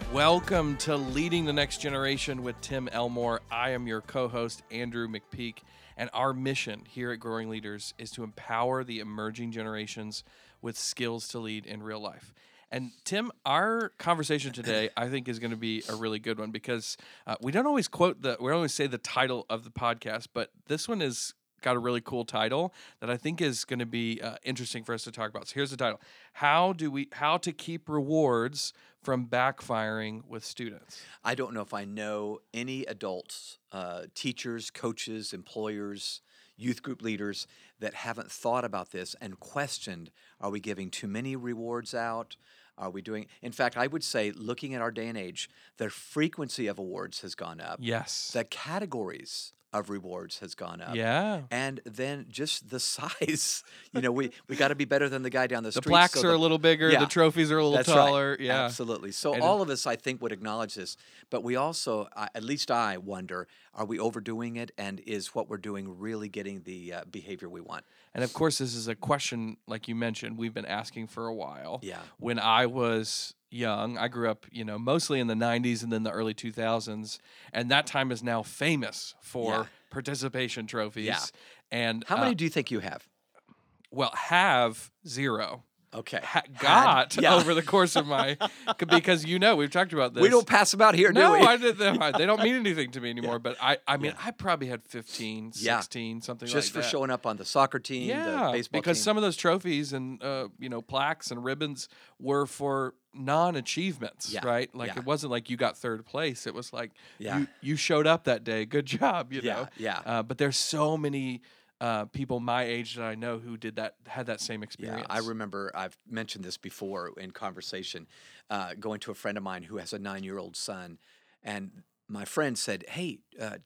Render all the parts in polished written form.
Welcome to Leading the Next Generation with Tim Elmore. I am your co-host, Andrew McPeak, and our mission here at Growing Leaders is to empower the emerging generations with skills to lead in real life. And Tim, our conversation today, I think, is going to be a really good one because we don't always say the title of the podcast, but this one is got a really cool title that I think is going to be interesting for us to talk about. So here's the title: How to keep rewards from backfiring with students. I don't know if I know any adults, teachers, coaches, employers, youth group leaders that haven't thought about this and questioned, are we giving too many rewards out? Are we doing? In fact, I would say, looking at our day and age, the frequency of awards has gone up. Yes. The categories of rewards has gone up. Yeah. And then just the size. We got to be better than the guy down the street. The plaques are a little bigger. Yeah, the trophies are a little that's taller. Right. Yeah. Absolutely. So And all of us, I think, would acknowledge this. But we also, at least I wonder, are we overdoing it? And is what we're doing really getting the behavior we want? And of course, this is a question, like you mentioned, we've been asking for a while. Yeah. When I was young, I grew up, mostly in the 90s and then the early 2000s. And that time is now famous for participation trophies. Yeah. And How many do you think you have? Well, have zero. Okay. Got Yeah. over the course of my, because we've talked about this. We don't pass them out here, do No, we? they don't mean anything to me anymore. Yeah. But I mean, I probably had 15, 16, something like that. Just for showing up on the soccer team, the baseball because team. some of those trophies and plaques and ribbons were for non-achievements, right? Like it wasn't like you got third place. It was like you showed up that day. Good job, know. Yeah. But there's so many people my age that I know who had that same experience. Yeah, I remember, I've mentioned this before in conversation, going to a friend of mine who has a 9-year-old son, and my friend said, "Hey,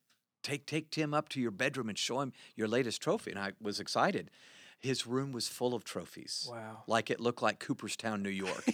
take Tim up to your bedroom and show him your latest trophy." And I was excited. His room was full of trophies. Wow. Like it looked like Cooperstown, New York,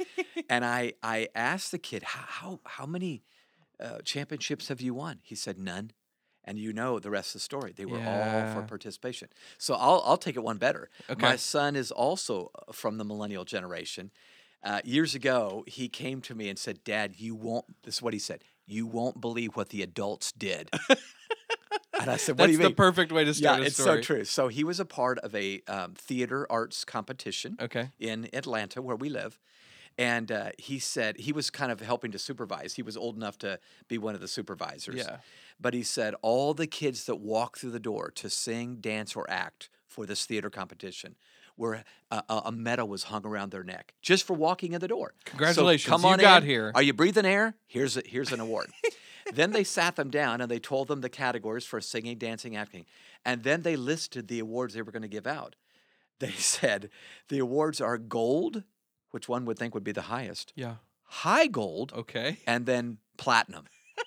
And I asked the kid, how many championships have you won? He said, none. And the rest of the story. They were all for participation. So I'll take it one better. Okay. My son is also from the millennial generation. Years ago, he came to me and said, "Dad, this is what he said, you won't believe what the adults did." And I said, "What do you mean?" That's the perfect way to start a it's story. so true. So he was a part of a theater arts competition in Atlanta where we live. And he said he was kind of helping to supervise. He was old enough to be one of the supervisors. Yeah. But he said all the kids that walked through the door to sing, dance, or act for this theater competition were a medal was hung around their neck just for walking in the door. Congratulations, so come on you got in. here. Are you breathing air? Here's an award. Then they sat them down and they told them the categories for singing, dancing, acting. And then they listed the awards they were going to give out. They said the awards are gold, which one would think would be the highest. Yeah. High gold. Okay. And then platinum.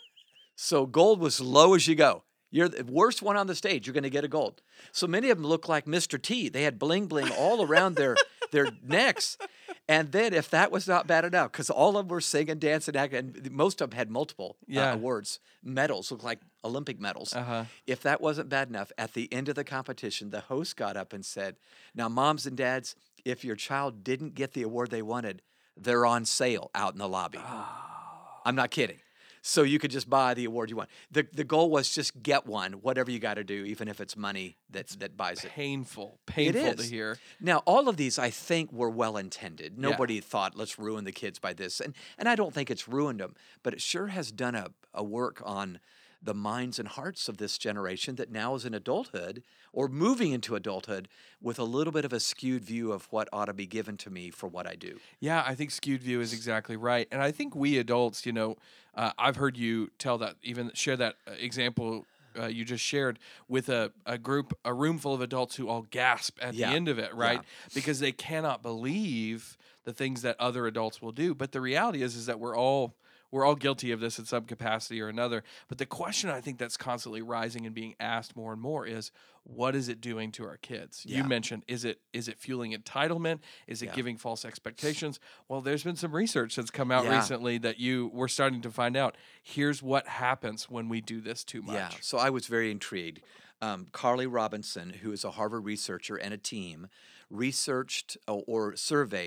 So gold was low as you go. You're the worst one on the stage, you're going to get a gold. So many of them look like Mr. T. They had bling bling all around their necks. And then if that was not bad enough, because all of them were singing, dancing, acting, and most of them had multiple awards, medals, looked like Olympic medals. If that wasn't bad enough, at the end of the competition, the host got up and said, "Now, moms and dads, if your child didn't get the award they wanted, they're on sale out in the lobby." I'm not kidding. So you could just buy the award you want. The goal was just get one, whatever you got to do, even if it's money that buys it. Painful It to is. hear. Now, all of these, I think, were well-intended. Nobody thought, let's ruin the kids by this. And I don't think it's ruined them, but it sure has done a work on the minds and hearts of this generation that now is in adulthood or moving into adulthood with a little bit of a skewed view of what ought to be given to me for what I do. Yeah, I think skewed view is exactly right. And I think we adults, I've heard you share that example you just shared with a room full of adults who all gasp at the end of it, right? Yeah. Because they cannot believe the things that other adults will do. But the reality is that we're all guilty of this in some capacity or another. But the question I think that's constantly rising and being asked more and more is, what is it doing to our kids? Yeah. You mentioned, is it fueling entitlement? Is it giving false expectations? Well, there's been some research that's come out recently that we're starting to find out. Here's what happens when we do this too much. Yeah, so I was very intrigued. Carly Robinson, who is a Harvard researcher and a team, researched or surveyed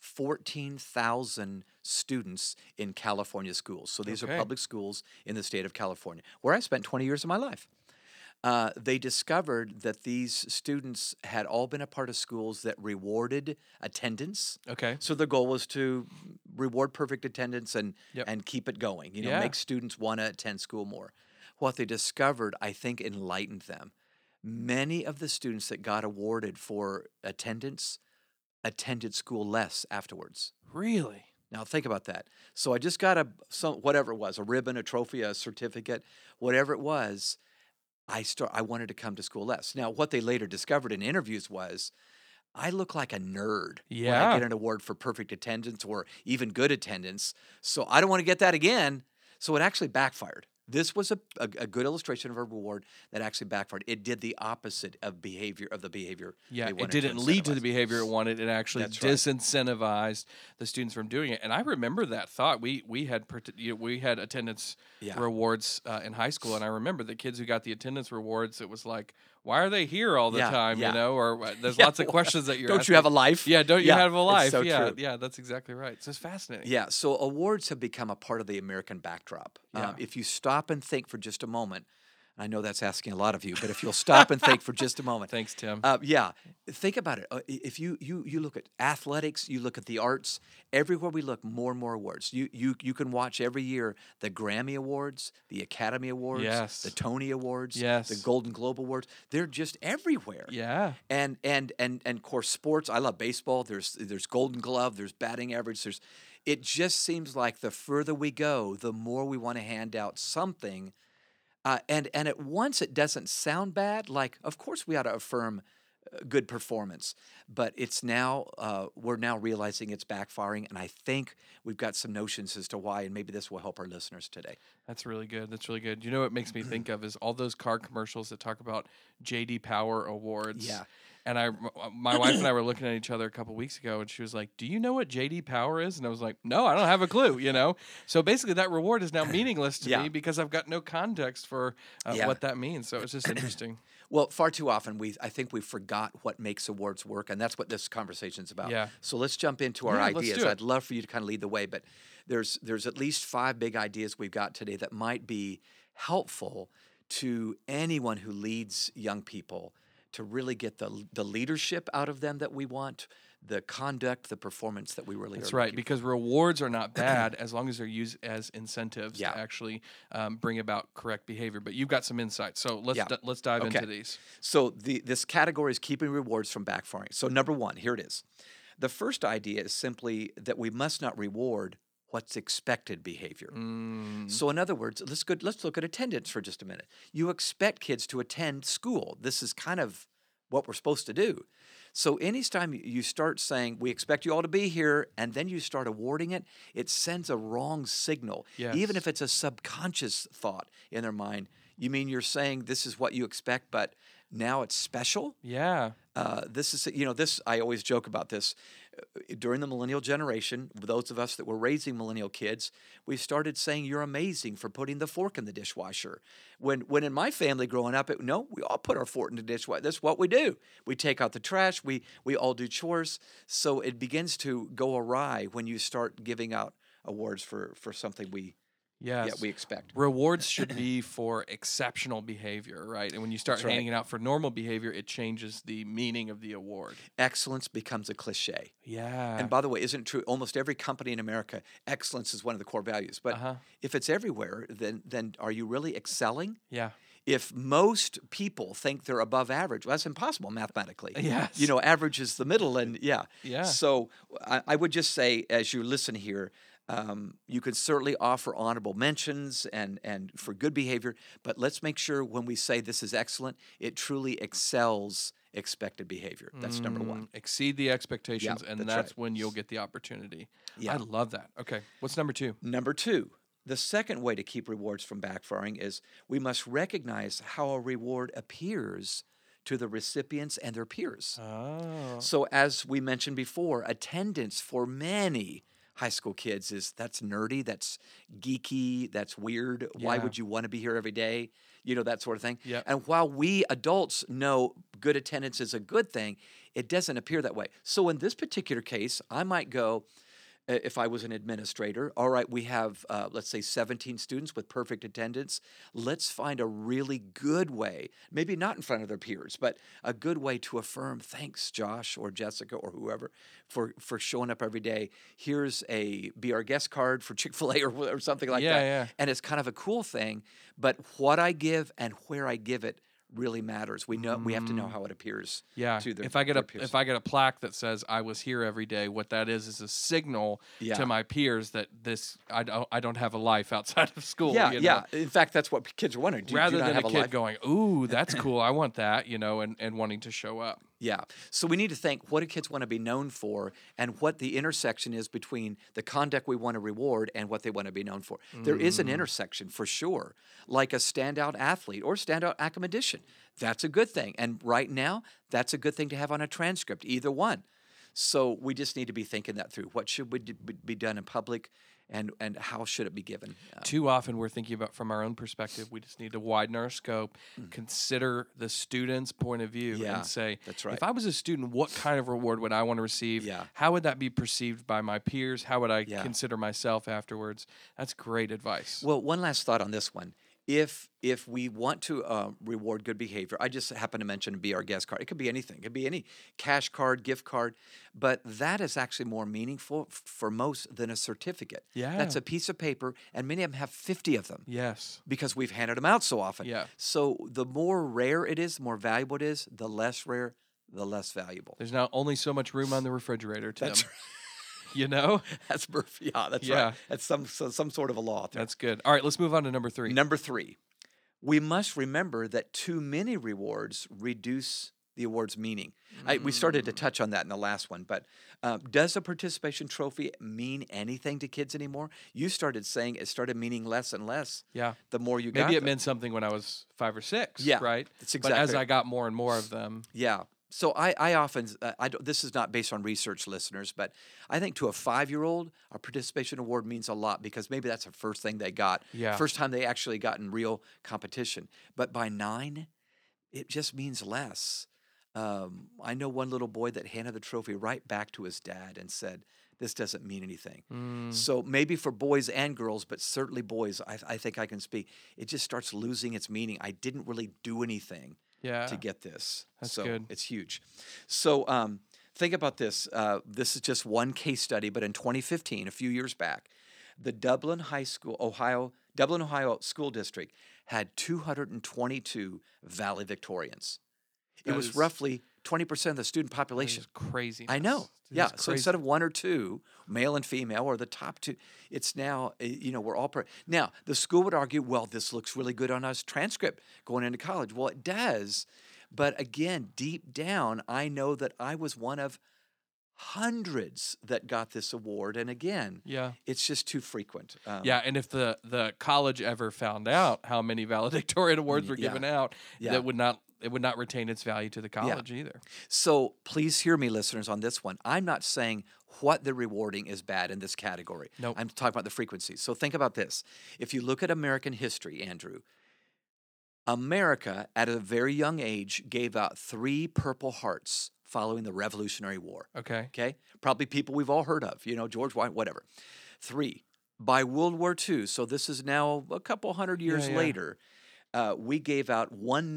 14,000 students in California schools. So these are Okay. public schools in the state of California, where I spent 20 years of my life. They discovered that these students had all been a part of schools that rewarded attendance. Okay. So the goal was to reward perfect attendance Yep. and keep it going, Yeah. make students want to attend school more. What they discovered, I think, enlightened them. Many of the students that got awarded for attendance attended school less afterwards. Really? Now think about that. So I just got whatever it was, a ribbon, a trophy, a certificate, whatever it was. I wanted to come to school less. Now, what they later discovered in interviews was I look like a nerd when Yeah. I get an award for perfect attendance or even good attendance. So I don't want to get that again. So it actually backfired. This was a good illustration of a reward that actually backfired. It did the opposite of the behavior. Yeah, they it wanted to didn't lead to the incentivize. behavior it wanted. It actually That's right. disincentivized the students from doing it. And I remember that thought. We had we had attendance Yeah. rewards in high school, and I remember the kids who got the attendance rewards. It was like, why are they here all the Yeah, time? yeah. Or there's Yeah, lots of questions that you're. Don't you asking. have a life? Yeah, don't you Yeah, have a it's life? so Yeah, true. yeah, that's exactly right. So it's fascinating. Yeah, so awards have become a part of the American backdrop. Yeah. If you stop and think for just a moment, I know that's asking a lot of you, but if you'll stop and think for just a moment, Thanks, Tim. yeah, think about it. If you look at athletics, you look at the arts, everywhere we look, more and more awards. You can watch every year the Grammy Awards, the Academy Awards, Yes. the Tony Awards, Yes. the Golden Globe Awards. They're just everywhere. yeah. And of course sports. I love baseball. There's Golden Glove. There's batting average. It just seems like the further we go, the more we want to hand out something. And at once it doesn't sound bad. Like, of course we ought to affirm good performance, but it's now we're now realizing it's backfiring, and I think we've got some notions as to why, and maybe this will help our listeners today. That's really good. That's really good. You know what makes me think of is all those car commercials that talk about J.D. Power awards. Yeah. And my wife and I were looking at each other a couple weeks ago, and she was like, "Do you know what J.D. Power is?" And I was like, "No, I don't have a clue." So basically, that reward is now meaningless to Yeah. me because I've got no context for Yeah. what that means. So it's just interesting. Well, far too often I think we forgot what makes awards work, and that's what this conversation's about. Yeah. So let's jump into our Yeah, let's ideas. do it. I'd love for you to kind of lead the way, but there's at least 5 big ideas we've got today that might be helpful to anyone who leads young people to really get the leadership out of them that we want, the conduct, the performance that we really That's are right, looking because rewards are not bad as long as they're used as incentives Yeah. to actually bring about correct behavior. But you've got some insights, so let's Yeah. let's dive Okay. into these. So this category is keeping rewards from backfiring. So number 1, here it is. The first idea is simply that we must not reward what's expected behavior. So in other words, let's look at attendance for just a minute. You expect kids to attend school. This is kind of what we're supposed to do. So anytime you start saying, we expect you all to be here, and then you start awarding it, it sends a wrong signal. Yes. Even if it's a subconscious thought in their mind. You mean you're saying this is what you expect, but now it's special? Yeah. This is, this, I always joke about this. During the millennial generation, those of us that were raising millennial kids, we started saying, you're amazing for putting the fork in the dishwasher. When in my family growing up, we all put our fork in the dishwasher. That's what we do. We take out the trash. We all do chores. So it begins to go awry when you start giving out awards for something we expect. Rewards should be for exceptional behavior, right? And when you start That's right. handing it out for normal behavior, it changes the meaning of the award. Excellence becomes a cliche. Yeah. And by the way, isn't it true? Almost every company in America, excellence is one of the core values. But if it's everywhere, then are you really excelling? yeah. If most people think they're above average, well, that's impossible mathematically. Yes. Average is the middle, and Yeah. So I would just say, as you listen here, you can certainly offer honorable mentions and for good behavior, but let's make sure when we say this is excellent, it truly excels expected behavior. That's number 1. Exceed the expectations, Yeah, and that's that's right. when you'll get the opportunity. Yeah. I love that. Okay. What's number 2? Number 2, the second way to keep rewards from backfiring is we must recognize how a reward appears to the recipients and their peers. Oh. So as we mentioned before, attendance for many high school kids that's nerdy, that's geeky, that's weird. Why Yeah. would you want to be here every day? That sort of thing. Yep. And while we adults know good attendance is a good thing, it doesn't appear that way. So in this particular case, I might go, if I was an administrator, all right, we have, let's say, 17 students with perfect attendance. Let's find a really good way, maybe not in front of their peers, but a good way to affirm, thanks, Josh or Jessica or whoever, for showing up every day. Here's be our guest card for Chick-fil-A or something like that. Yeah. And it's kind of a cool thing, but what I give and where I give it really matters. We have to know how it appears. Yeah. To their, if I get their peers. if I get a plaque that says I was here every day, what that is a signal to my peers that I don't have a life outside of school. Yeah, you know? yeah. In fact, that's what kids are wondering. Rather do you not than have a kid life? going, "Ooh, that's cool. I want that," and wanting to show up. Yeah. So we need to think, what do kids want to be known for, and what the intersection is between the conduct we want to reward and what they want to be known for. There is an intersection for sure, like a standout athlete or standout academician. That's a good thing. And right now, that's a good thing to have on a transcript, either one. So we just need to be thinking that through. What should be done in public, and how should it be given? Too often we're thinking about from our own perspective. We just need to widen our scope, consider the student's point of view, and say, that's right. If I was a student, what kind of reward would I want to receive? Yeah. How would that be perceived by my peers? How would I consider myself afterwards? That's great advice. Well, one last thought on this one. If we want to reward good behavior, I just happen to mention Be Our Guest card. It could be anything. It could be any cash card, gift card, but that is actually more meaningful for most than a certificate. Yeah. That's a piece of paper, and many of them have 50 of them. Yes. Because we've handed them out so often. Yeah. So the more rare it is, the more valuable it is. The less rare, the less valuable. There's now only so much room on the refrigerator, Tim. That's right. You know? That's perfect. Yeah, that's right. That's some sort of a law. There. That's good. All right, let's move on to number 3. Number 3, we must remember that too many rewards reduce the award's meaning. We started to touch on that in the last one, but does a participation trophy mean anything to kids anymore? You started saying it started meaning less and less. Yeah. The more you got. Maybe it meant something when I was 5 or 6, Yeah, right? that's exactly. But as I got more and more of them. Yeah. So I often, this is not based on research, listeners, but I think to a 5-year-old, a participation award means a lot because maybe that's the first thing they got. Yeah. First time they actually got in real competition. But by 9, it just means less. I know one little boy that handed the trophy right back to his dad and said, this doesn't mean anything. So maybe for boys and girls, but certainly boys, I think I can speak, it just starts losing its meaning. I didn't really do anything. To get this. That's so good. It's huge. So think about this. This is just one case study, but in 2015, a few years back, the Dublin, Ohio School District had 222 valedictorians. It was roughly 20% of the student population. Crazy. I know. Yeah. So instead of 1 or 2, male and female, or the top 2, it's now, we're all. Now, the school would argue, well, this looks really good on us transcript going into college. Well, it does. But again, deep down, I know that I was one of hundreds that got this award. And again, it's just too frequent. And if the college ever found out how many valedictorian awards were given out, it would not retain its value to the college either. So please hear me, listeners, on this one. I'm not saying what they're rewarding is bad in this category. Nope. I'm talking about the frequency. So think about this. If you look at American history, Andrew, America at a very young age gave out 3 Purple Hearts following the Revolutionary War. Okay. Probably people we've all heard of, George Washington, whatever. 3. By World War II, so this is now a couple hundred years later, we gave out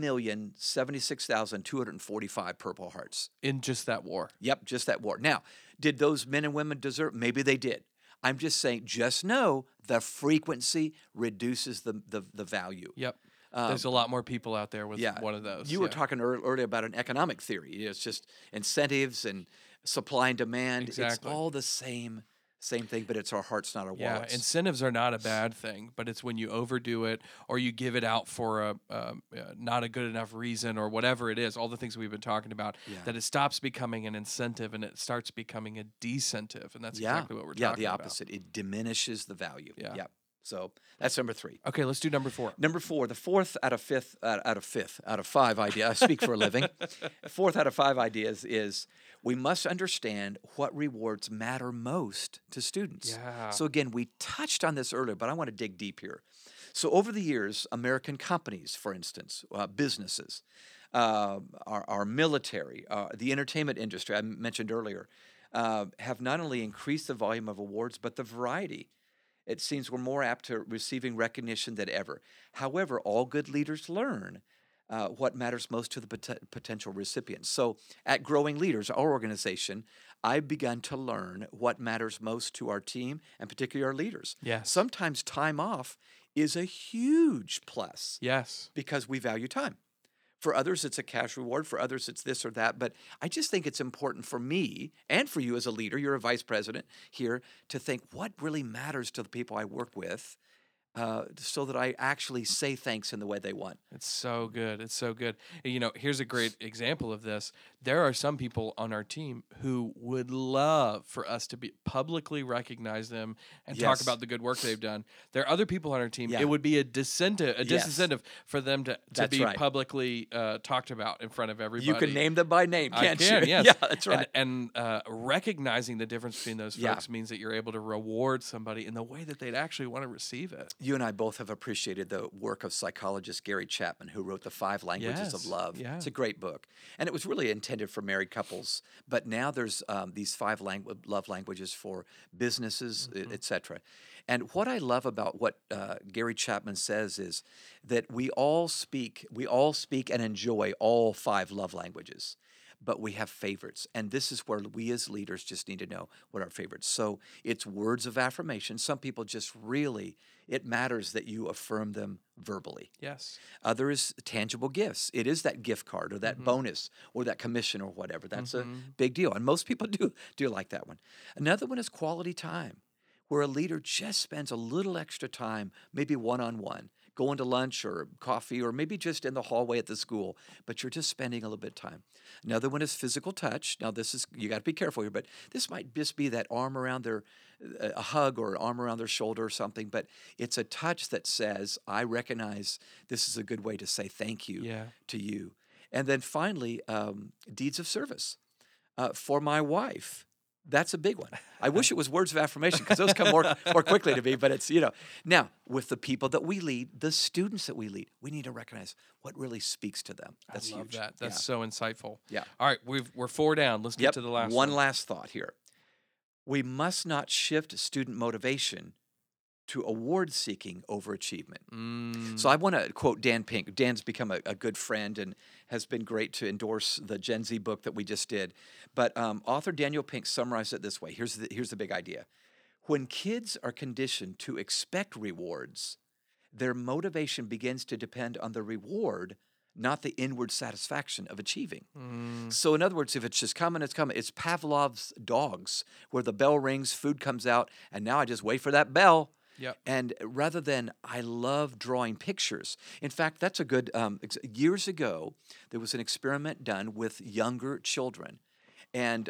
1,076,245 Purple Hearts. In just that war. Yep, just that war. Now, did those men and women deserve? Maybe they did. I'm just saying, just know the frequency reduces the value. Yep. There's a lot more people out there with one of those. You were talking earlier about an economic theory. It's just incentives and supply and demand. Exactly. It's all the same thing, but it's our hearts, not our wallets. Yeah, incentives are not a bad thing, but it's when you overdo it or you give it out for not a good enough reason or whatever it is, all the things we've been talking about, that it stops becoming an incentive and it starts becing a decentive, and that's exactly what we're talking about. Yeah, the opposite. It diminishes the value. Yeah. So that's number 3. Okay, let's do number 4. Number 4, the fourth out of 5 idea. I speak for a living. 4th out of 5 ideas is we must understand what rewards matter most to students. Yeah. So again, we touched on this earlier, but I want to dig deep here. So over the years, American companies, for instance, businesses, our military, the entertainment industry I mentioned earlier, have not only increased the volume of awards, but the variety. It seems we're more apt to receiving recognition than ever. However, all good leaders learn what matters most to the potential recipients. So at Growing Leaders, our organization, I've begun to learn what matters most to our team and particularly our leaders. Yes. Sometimes time off is a huge plus Yes. because we value time. For others, it's a cash reward. For others, it's this or that. But I just think it's important for me and for you as a leader, you're a vice president here, to think what really matters to the people I work with so that I actually say thanks in the way they want. It's so good. It's so good. And, you know, here's a great example of this. There are some people on our team who would love for us to be publicly recognize them and talk Yes. about the good work they've done. There are other people on our team. Yeah. It would be a disincentive for them to That's be right. publicly talked about in front of everybody. You can name them by name, I can't can, you? yes. Yeah, that's right. And recognizing the difference between those Yeah. folks means that you're able to reward somebody in the way that they'd actually want to receive it. You and I both have appreciated the work of psychologist Gary Chapman, who wrote The 5 Languages of Yes, Love. yeah. It's a great book. And it was really intended for married couples. But now there's these 5 love languages for businesses, et cetera. And what I love about what Gary Chapman says is that we all speak and enjoy all 5 love languages. But we have favorites. And this is where we as leaders just need to know what our favorites. So it's words of affirmation. Some people just really, it matters that you affirm them verbally. Yes. Other is tangible gifts. It is that gift card or that bonus or that commission or whatever. That's a big deal. And most people do like that one. Another one is quality time, where a leader just spends a little extra time, maybe one-on-one, going to lunch or coffee or maybe just in the hallway at the school, but you're just spending a little bit of time. Another one is physical touch. Now, this is, you got to be careful here, but this might just be that arm around a hug or an arm around their shoulder or something, but it's a touch that says, I recognize this is a good way to say thank you to you. And then finally, deeds of service. For my wife, that's a big one. I wish it was words of affirmation because those come more quickly to me, but it's, Now, with the people that we lead, the students that we lead, we need to recognize what really speaks to them. That's I love huge. that. That's so insightful. Yeah. All right, we're 4 down. Let's get to the last one. One last thought here. We must not shift student motivation to award seeking over achievement. So I want to quote Dan Pink. Dan's become a good friend and has been great to endorse the Gen Z book that we just did. But author Daniel Pink summarized it this way. Here's the big idea. When kids are conditioned to expect rewards, their motivation begins to depend on the reward, not the inward satisfaction of achieving. So in other words, if it's just coming, it's coming. It's Pavlov's dogs, where the bell rings, food comes out, and now I just wait for that bell. Yep. And rather than, I love drawing pictures. In fact, that's a good, years ago, there was an experiment done with younger children. And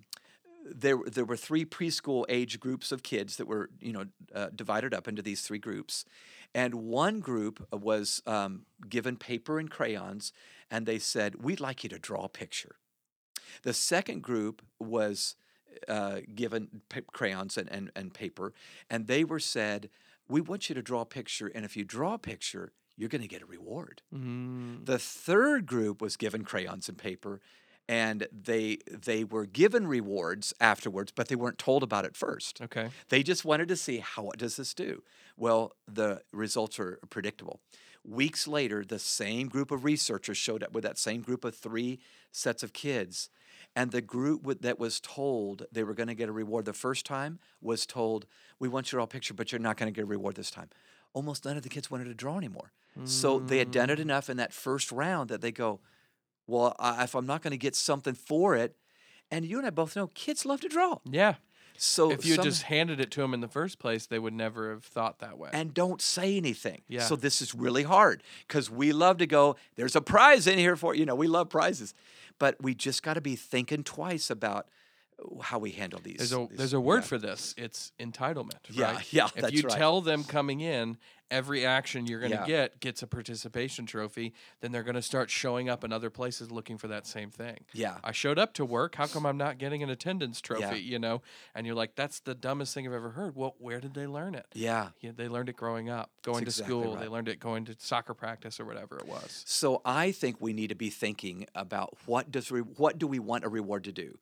there were 3 preschool age groups of kids that were, divided up into these 3 groups. And one group was given paper and crayons, and they said, we'd like you to draw a picture. The second group was given crayons and paper, and they were said, we want you to draw a picture, and if you draw a picture, you're going to get a reward. The third group was given crayons and paper, and they were given rewards afterwards, but they weren't told about it first. Okay. They just wanted to see, what does this do? Well, the results are predictable. Weeks later, the same group of researchers showed up with that same group of 3 sets of kids. And the group that was told they were going to get a reward the first time was told, we want you to draw a picture, but you're not going to get a reward this time. Almost none of the kids wanted to draw anymore. So they had done it enough in that first round that they go, well, if I'm not going to get something for it, and you and I both know kids love to draw. Yeah. So if you had just handed it to them in the first place, they would never have thought that way. And don't say anything. Yeah. So this is really hard because we love to go, there's a prize in here for, we love prizes. But we just got to be thinking twice about how we handle these. There's a word for this. It's entitlement. Yeah, right? yeah, If that's you right. tell them coming in, every action you're going to Yeah. gets a participation trophy, then they're going to start showing up in other places looking for that same thing. Yeah. I showed up to work. How come I'm not getting an attendance trophy? Yeah. You know, and you're like, that's the dumbest thing I've ever heard. Well, where did they learn it? Yeah. They learned it growing up, going That's to exactly school. right. They learned it going to soccer practice or whatever it was. So I think we need to be thinking about what do we want a reward to do.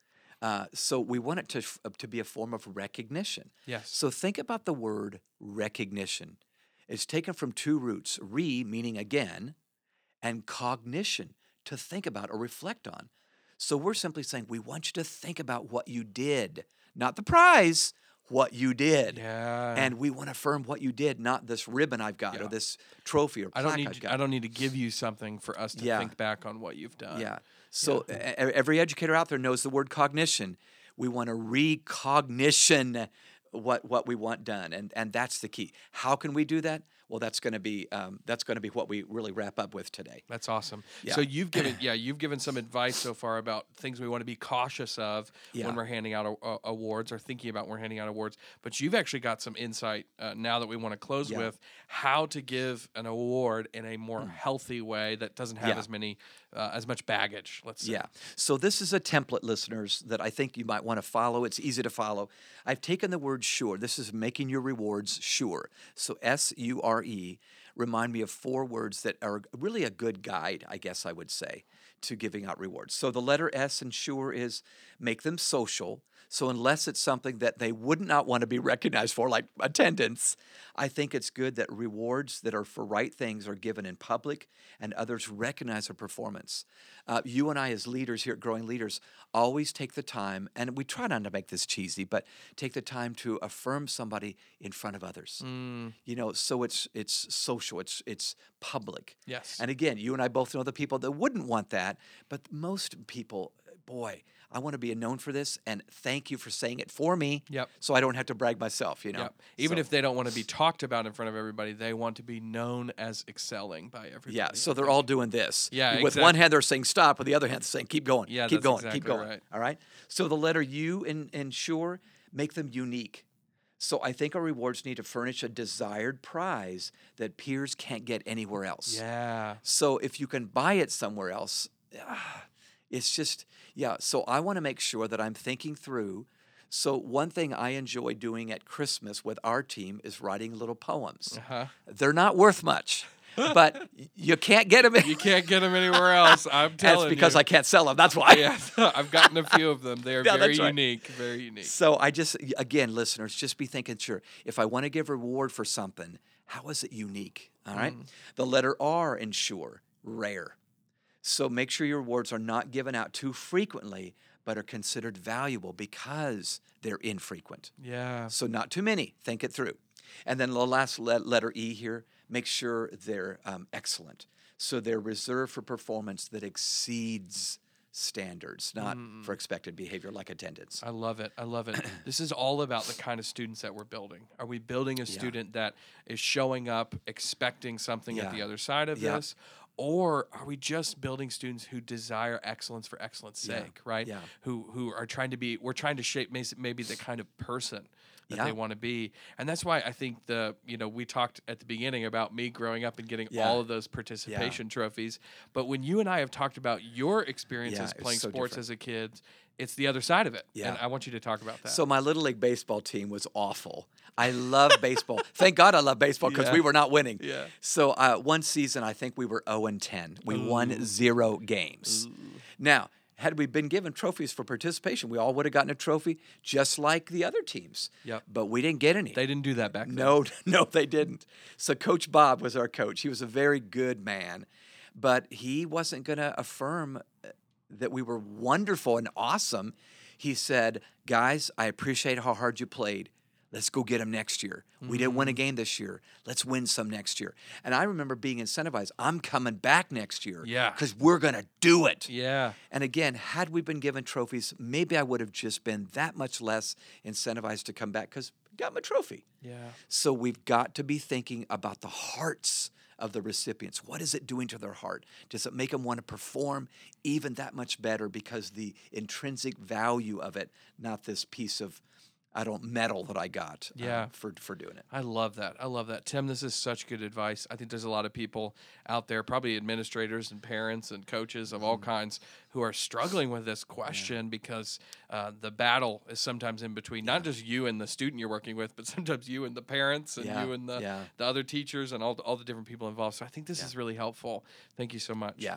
So we want it to be a form of recognition. Yes. So think about the word recognition. It's taken from two roots: re, meaning again, and cognition, to think about or reflect on. So we're simply saying we want you to think about what you did, not the prize, what you did. Yeah. And we want to affirm what you did, not this ribbon I've got or this trophy or plaque I've got. I don't need to give you something for us to Yeah. think back on what you've done. Yeah. So every educator out there knows the word cognition. We want to recognition what we want done, and that's the key. How can we do that? Well, that's going to be what we really wrap up with today. That's awesome. Yeah. So you've given some advice so far about things we want to be cautious of Yeah. when we're handing out awards or thinking about when we're handing out awards. But you've actually got some insight now that we want to close Yeah. with how to give an award in a more healthy way that doesn't have Yeah. as much baggage. Let's say. Yeah. So this is a template, listeners, that I think you might want to follow. It's easy to follow. I've taken the word sure. This is making your rewards sure. So SURE. Remind me of 4 words that are really a good guide, I guess I would say, to giving out rewards. So the letter S in sure is make them social. So unless it's something that they would not want to be recognized for, like attendance, I think it's good that rewards that are for right things are given in public and others recognize a performance. You and I as leaders here at Growing Leaders always take the time, and we try not to make this cheesy, but take the time to affirm somebody in front of others. You know, so it's social, it's public. Yes. And again, you and I both know the people that wouldn't want that, but most people, boy, I want to be known for this, and thank you for saying it for me. Yep. So I don't have to brag myself, you know. Yep. Even So- if they don't want to be talked about in front of everybody, they want to be known as excelling by everybody. Yeah, so they're all doing this. Yeah, With one hand, they're saying stop. With the other hand, they're saying keep going. Yeah, keep that's going. exactly Keep going. right. All right. So the letter U in sure, make them unique. So I think our rewards need to furnish a desired prize that peers can't get anywhere else. Yeah. So if you can buy it somewhere else, it's just, yeah. So I want to make sure that I'm thinking through. So one thing I enjoy doing at Christmas with our team is writing little poems. Uh-huh. They're not worth much, but you can't get them. You can't get them anywhere else. I'm telling That's because you. I can't sell them. That's why. Yeah, I've gotten a few of them. They're Yeah, very that's right. unique. Very unique. So I just, again, listeners, just be thinking, sure, if I want to give a reward for something, how is it unique? All right. The letter R in sure, rare. So make sure your rewards are not given out too frequently, but are considered valuable because they're infrequent. Yeah. So not too many. Think it through. And then the last letter E here, make sure they're excellent. So they're reserved for performance that exceeds standards, not for expected behavior like attendance. I love it. I love it. This is all about the kind of students that we're building. Are we building a student that is showing up expecting something at Yeah. the other side of Yeah. this? Or are we just building students who desire excellence for excellence Yeah. sake, right? Yeah. Who are trying to be, we're trying to shape maybe the kind of person that Yeah. they want to be. And that's why I think we talked at the beginning about me growing up and getting Yeah. all of those participation trophies. But when you and I have talked about your experiences Yeah, it's playing so sports different. as a kid, it's the other side of it. Yeah. And I want you to talk about that. So my Little League baseball team was awful. I love baseball. Thank God I love baseball because Yeah. we were not winning. Yeah. So one season, I think we were 0-10. We won 0 games. Now, had we been given trophies for participation, we all would have gotten a trophy just like the other teams. Yep. But we didn't get any. They didn't do that back then. No, they didn't. So Coach Bob was our coach. He was a very good man, but he wasn't going to affirm that we were wonderful and awesome. He said, guys, I appreciate how hard you played. Let's go get them next year. We didn't win a game this year. Let's win some next year. And I remember being incentivized. I'm coming back next year. Yeah. Because we're going to do it. Yeah. And again, had we been given trophies, maybe I would have just been that much less incentivized to come back because I got my trophy. Yeah. So we've got to be thinking about the hearts of the recipients? What is it doing to their heart? Does it make them want to perform even that much better because the intrinsic value of it, not this piece of medal that I got for doing it. I love that. I love that. Tim, this is such good advice. I think there's a lot of people out there, probably administrators and parents and coaches of all kinds, who are struggling with this question because the battle is sometimes in between, not just you and the student you're working with, but sometimes you and the parents and you and the other teachers and all the different people involved. So I think this is really helpful. Thank you so much. Yeah.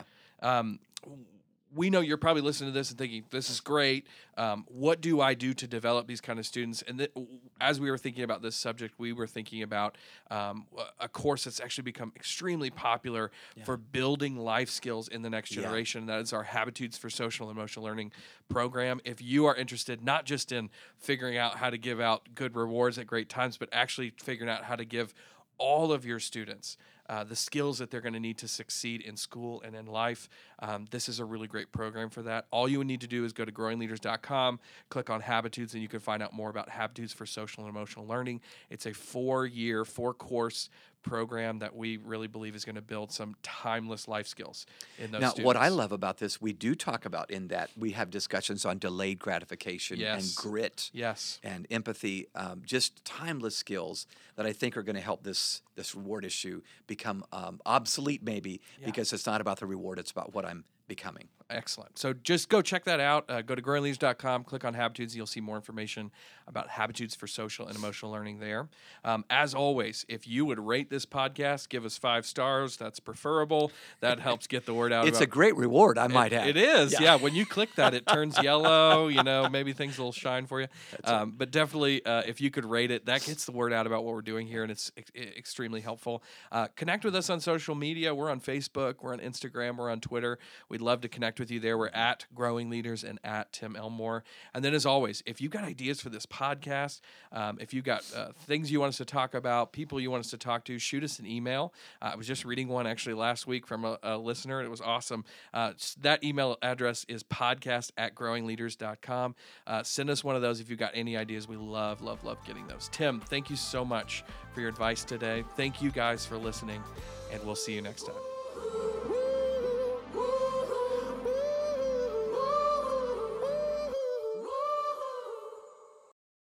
We know you're probably listening to this and thinking, this is great. What do I do to develop these kind of students? And as we were thinking about this subject, we were thinking about a course that's actually become extremely popular for building life skills in the next generation. And that is our Habitudes for Social and Emotional Learning program. If you are interested, not just in figuring out how to give out good rewards at great times, but actually figuring out how to give all of your students the skills that they're going to need to succeed in school and in life. This is a really great program for that. All you would need to do is go to growingleaders.com, click on Habitudes, and you can find out more about Habitudes for Social and Emotional Learning. It's a 4-course program that we really believe is going to build some timeless life skills in those students. Now, what I love about this, we do talk about in that we have discussions on delayed gratification and grit and empathy, just timeless skills that I think are going to help this reward issue become obsolete maybe because it's not about the reward, it's about what I'm becoming. Excellent. So just go check that out. Go to growingleaders.com, click on Habitudes, and you'll see more information about Habitudes for Social and Emotional Learning there. As always, if you would rate this podcast, give us 5 stars. That's preferable. That helps get the word out. It's a great reward, I might add. It is. Yeah. When you click that, it turns yellow. Maybe things will shine for you. But definitely, if you could rate it, that gets the word out about what we're doing here, and it's extremely helpful. Connect with us on social media. We're on Facebook. We're on Instagram. We're on Twitter. We'd love to connect with you there. We're at Growing Leaders and at Tim Elmore. And then, as always, if you've got ideas for this podcast, if you've got things you want us to talk about, people you want us to talk to, shoot us an email. I was just reading one actually last week from a listener, and it was awesome. That email address is podcast@growingleaders.com. Send us one of those if you've got any ideas. We love getting those. Tim, thank you so much for your advice today. Thank you guys for listening, and we'll see you next time.